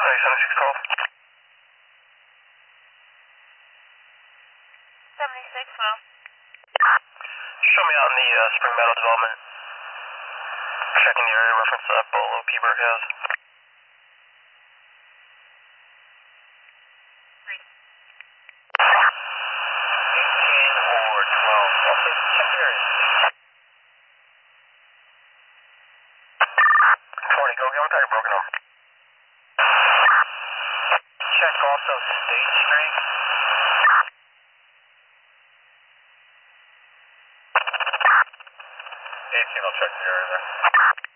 7612. 76, well. Show me out in the Spring Meadow development. Checking the area reference that Bolo Keyberg has. 18 or 12. Also, check the area. 20, go on tire, broken home. Check also State Street. 18, I'll check the area there.